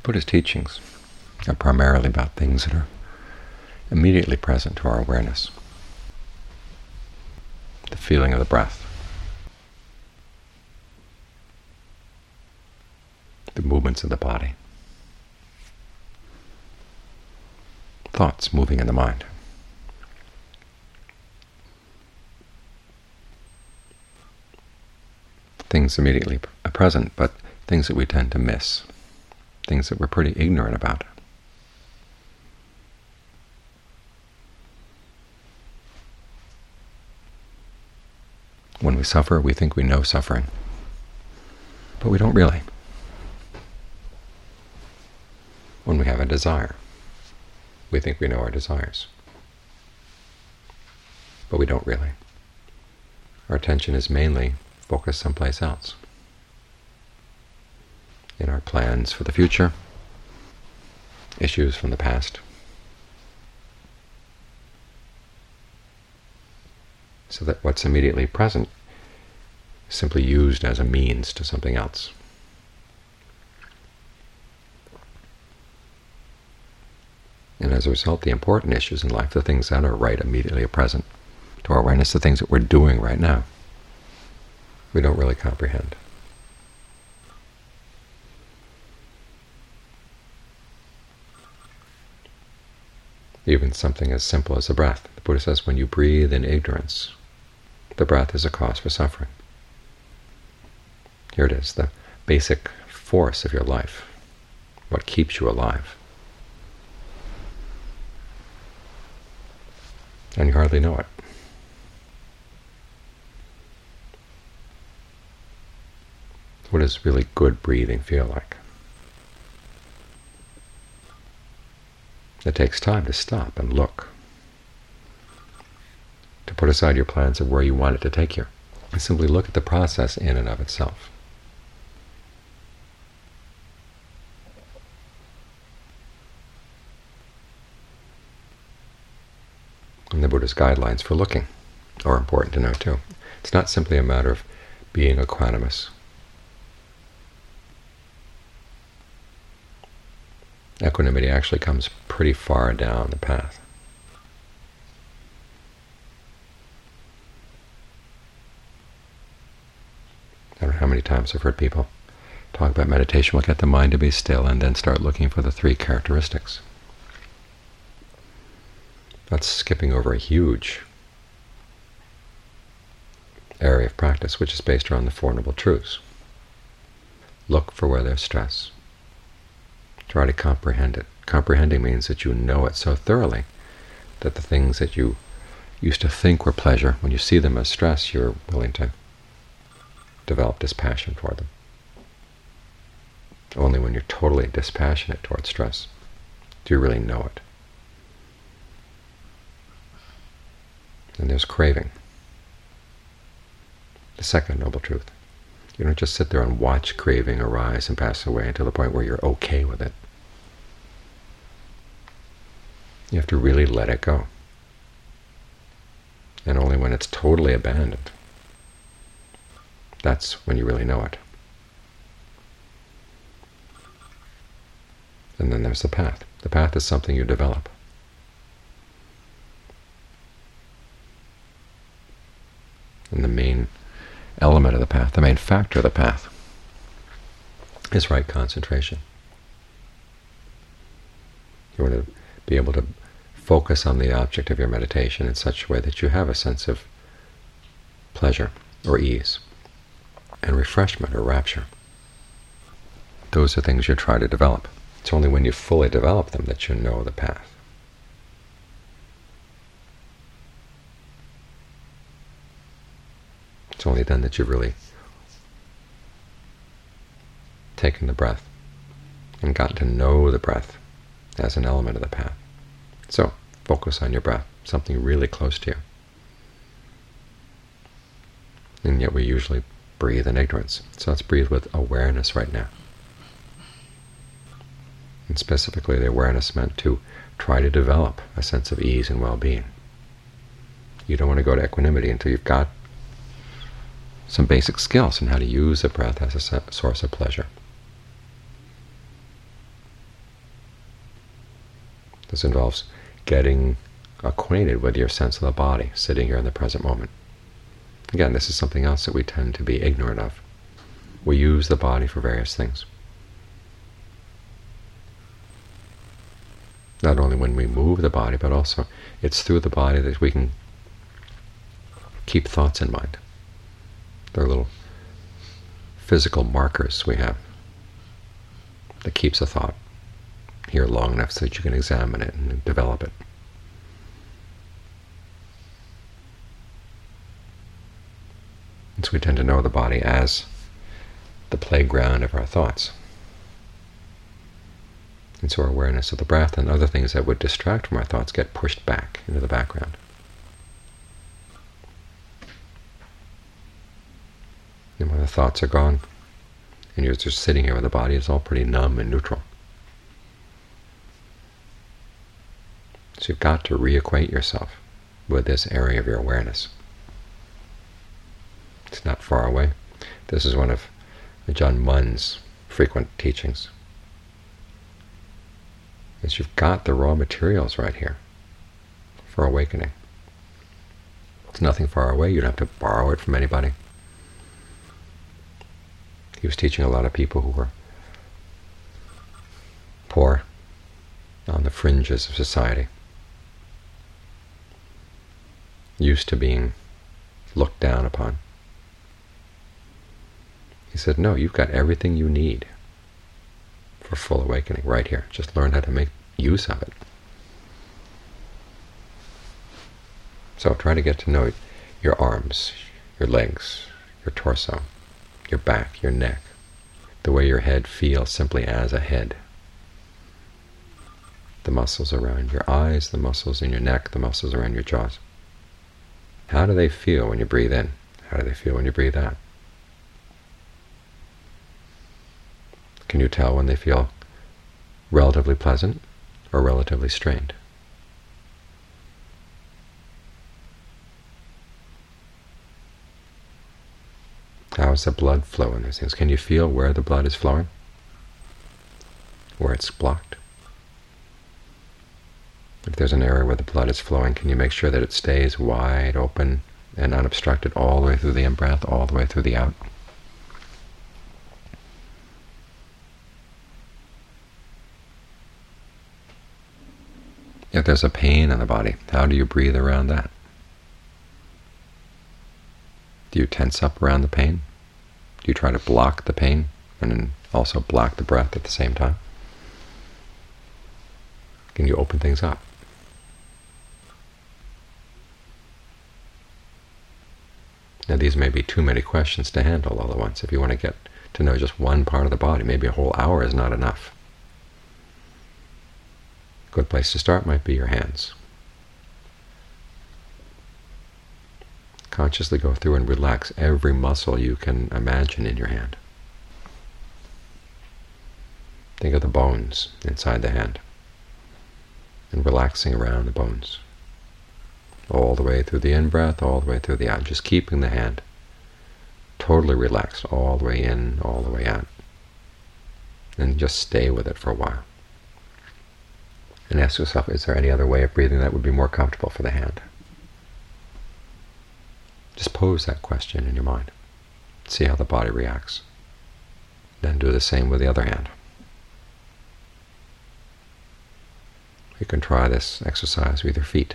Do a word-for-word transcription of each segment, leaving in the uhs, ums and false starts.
Buddha's teachings are primarily about things that are immediately present to our awareness. The feeling of the breath, the movements of the body, thoughts moving in the mind. Things immediately present, but things that we tend to miss, things that we're pretty ignorant about. When we suffer, we think we know suffering, but we don't really. When we have a desire, we think we know our desires, but we don't really. Our attention is mainly focused someplace else, in our plans for the future, issues from the past. So that what's immediately present is simply used as a means to something else. And as a result, the important issues in life, the things that are right immediately present to our awareness, the things that we're doing right now, we don't really comprehend. Even something as simple as the breath. The Buddha says, when you breathe in ignorance, the breath is a cause for suffering. Here it is, the basic force of your life, what keeps you alive. And you hardly know it. What does really good breathing feel like? It takes time to stop and look, to put aside your plans of where you want it to take you, and simply look at the process in and of itself. And the Buddha's guidelines for looking are important to know too. It's not simply a matter of being equanimous. Equanimity actually comes pretty far down the path. I don't know how many times I've heard people talk about meditation. We'll get the mind to be still and then start looking for the three characteristics. That's skipping over a huge area of practice, which is based around the Four Noble Truths. Look for where there's stress. Try to comprehend it. Comprehending means that you know it so thoroughly that the things that you used to think were pleasure, when you see them as stress, you're willing to develop dispassion for them. Only when you're totally dispassionate towards stress do you really know it. And there's craving, the second noble truth. You don't just sit there and watch craving arise and pass away until the point where you're okay with it. You have to really let it go. And only when it's totally abandoned, that's when you really know it. And then there's the path. The path is something you develop. And the main element of the path, the main factor of the path, is right concentration. You want to be able to focus on the object of your meditation in such a way that you have a sense of pleasure or ease and refreshment or rapture. Those are things you try to develop. It's only when you fully develop them that you know the path. It's only then that you've really taken the breath and gotten to know the breath as an element of the path. So focus on your breath, something really close to you. And yet we usually breathe in ignorance. So let's breathe with awareness right now. And specifically the awareness meant to try to develop a sense of ease and well-being. You don't want to go to equanimity until you've got some basic skills on how to use the breath as a source of pleasure. This involves getting acquainted with your sense of the body, sitting here in the present moment. Again, this is something else that we tend to be ignorant of. We use the body for various things. Not only when we move the body, but also it's through the body that we can keep thoughts in mind. They're little physical markers we have that keeps a thought here long enough so that you can examine it and develop it. And so we tend to know the body as the playground of our thoughts. And so our awareness of the breath and other things that would distract from our thoughts get pushed back into the background. And when the thoughts are gone, and you're just sitting here with the body, it's all pretty numb and neutral. So you've got to reacquaint yourself with this area of your awareness. It's not far away. This is one of Ajahn Mun's frequent teachings. Is you've got the raw materials right here for awakening. It's nothing far away. You don't have to borrow it from anybody. He was teaching a lot of people who were poor, on the fringes of society, used to being looked down upon. He said, no, you've got everything you need for full awakening right here. Just learn how to make use of it. So try to get to know your arms, your legs, your torso, your back, your neck, the way your head feels simply as a head. The muscles around your eyes, the muscles in your neck, the muscles around your jaws. How do they feel when you breathe in? How do they feel when you breathe out? Can you tell when they feel relatively pleasant or relatively strained? How is the blood flow in those things? Can you feel where the blood is flowing? Where it's blocked? If there's an area where the blood is flowing, can you make sure that it stays wide open and unobstructed all the way through the in-breath, all the way through the out? If there's a pain in the body, how do you breathe around that? Do you tense up around the pain? Do you try to block the pain and then also block the breath at the same time? Can you open things up? Now these may be too many questions to handle all at once. If you want to get to know just one part of the body, maybe a whole hour is not enough. A good place to start might be your hands. Consciously go through and relax every muscle you can imagine in your hand. Think of the bones inside the hand and relaxing around the bones, all the way through the in-breath, all the way through the out, just keeping the hand totally relaxed all the way in, all the way out. And just stay with it for a while. And ask yourself, is there any other way of breathing that would be more comfortable for the hand? Just pose that question in your mind. See how the body reacts. Then do the same with the other hand. You can try this exercise with your feet.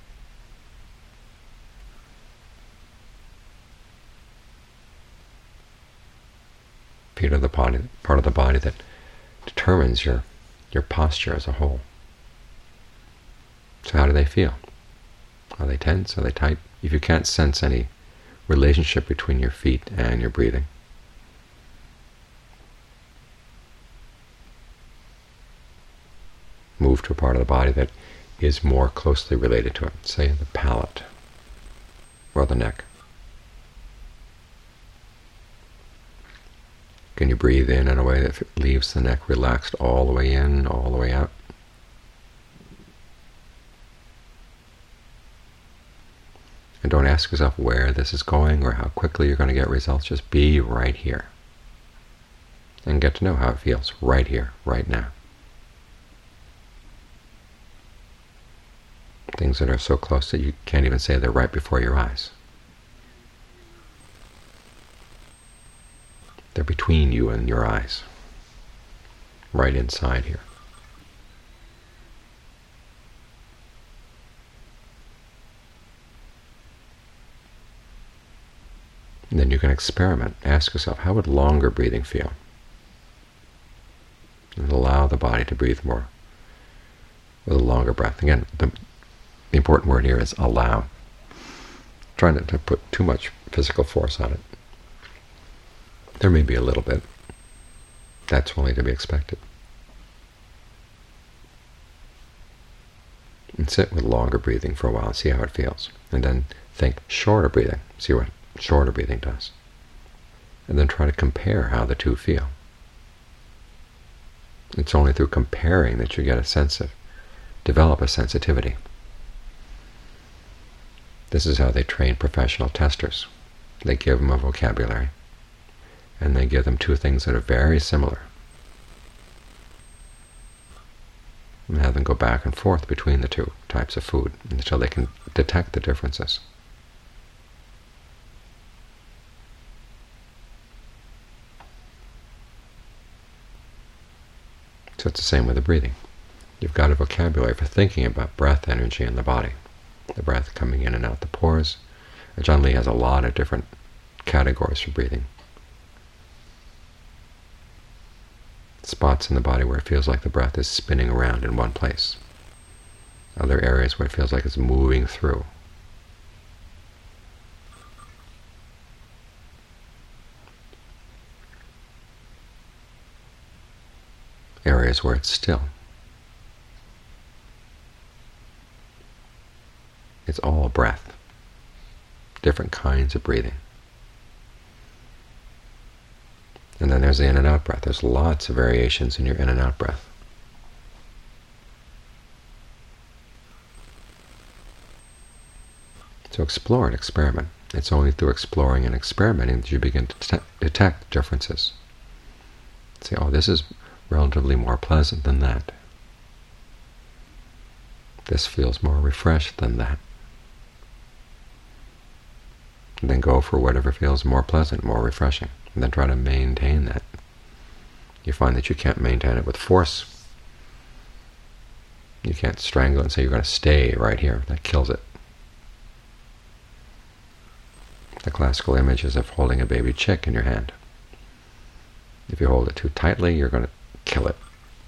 Feet are the body, part of the body that determines your, your posture as a whole. So how do they feel? Are they tense? Are they tight? If you can't sense any relationship between your feet and your breathing, move to a part of the body that is more closely related to it, say the palate or the neck. Can you breathe in in a way that leaves the neck relaxed all the way in, all the way out? And don't ask yourself where this is going or how quickly you're going to get results. Just be right here and get to know how it feels right here, right now. things that are so close that you can't even say they're right before your eyes. They're between you and your eyes, right inside here. And then you can experiment. Ask yourself, how would longer breathing feel? And allow the body to breathe more with a longer breath. Again, the, the important word here is allow. Try not to put too much physical force on it. There may be a little bit. That's only to be expected. And sit with longer breathing for a while and see how it feels. And then think shorter breathing. See what shorter breathing does. And then try to compare how the two feel. It's only through comparing that you get a sense of, develop a sensitivity. This is how they train professional testers. They give them a vocabulary, and they give them two things that are very similar, and have them go back and forth between the two types of food until they can detect the differences. So it's the same with the breathing. You've got a vocabulary for thinking about breath energy in the body, the breath coming in and out the pores. Ajaan Lee has a lot of different categories for breathing. Spots in the body where it feels like the breath is spinning around in one place. Other areas where it feels like it's moving through. Areas where it's still. It's all breath. Different kinds of breathing. And then there's the in and out breath. There's lots of variations in your in and out breath. So explore and experiment. It's only through exploring and experimenting that you begin to detect differences. Say, oh, this is relatively more pleasant than that. This feels more refreshed than that. And then go for whatever feels more pleasant, more refreshing, and then try to maintain that. You find that you can't maintain it with force. You can't strangle it and say you're going to stay right here. That kills it. The classical image is of holding a baby chick in your hand. If you hold it too tightly, you're going to kill it.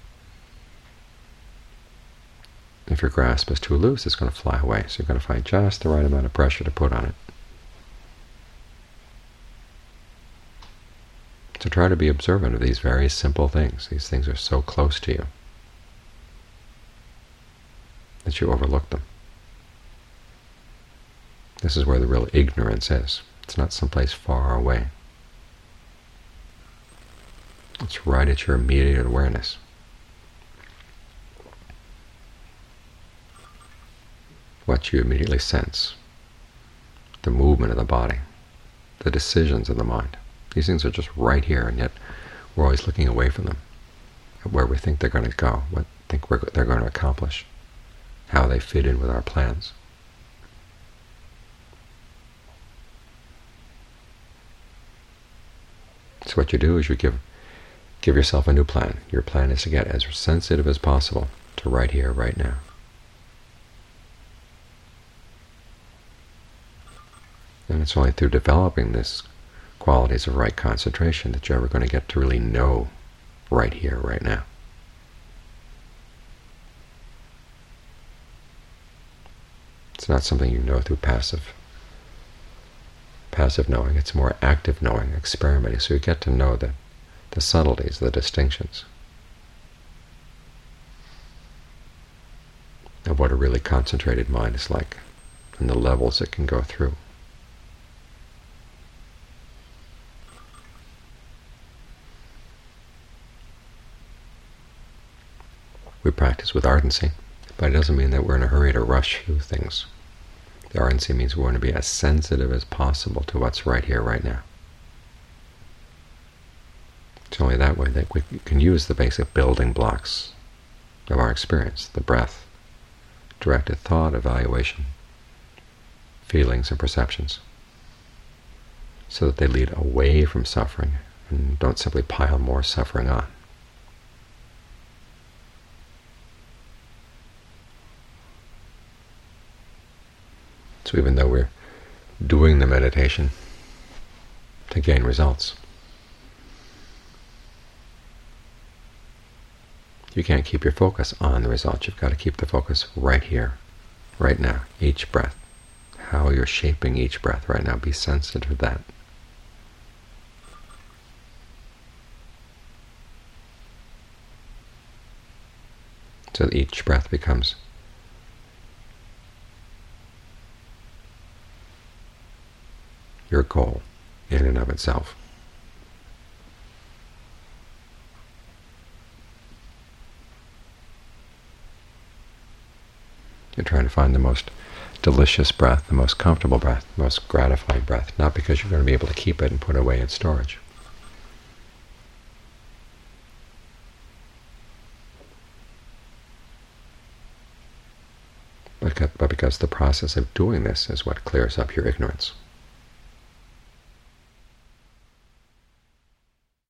If your grasp is too loose, it's going to fly away. So you're going to find just the right amount of pressure to put on it. So try to be observant of these very simple things. These things are so close to you that you overlook them. This is where the real ignorance is. It's not someplace far away. It's right at your immediate awareness. What you immediately sense, the movement of the body, the decisions of the mind. These things are just right here, and yet we're always looking away from them, at where we think they're going to go, what think we're, they're going to accomplish, how they fit in with our plans. So what you do is you give Give yourself a new plan. Your plan is to get as sensitive as possible to right here, right now. And it's only through developing these qualities of right concentration that you're ever going to get to really know right here, right now. It's not something you know through passive passive knowing. It's more active knowing, experimenting. So you get to know the the subtleties, the distinctions of what a really concentrated mind is like and the levels it can go through. We practice with ardency, but it doesn't mean that we're in a hurry to rush through things. The ardency means we want to be as sensitive as possible to what's right here, right now. It's only that way that we can use the basic building blocks of our experience, the breath, self-directed thought, evaluation, feelings, and perceptions, so that they lead away from suffering and don't simply pile more suffering on. So even though we're doing the meditation to gain results, you can't keep your focus on the results. You've got to keep the focus right here, right now, each breath, how you're shaping each breath right now. Be sensitive to that. So that each breath becomes your goal in and of itself. You're trying to find the most delicious breath, the most comfortable breath, the most gratifying breath, not because you're going to be able to keep it and put it away in storage. But because the process of doing this is what clears up your ignorance.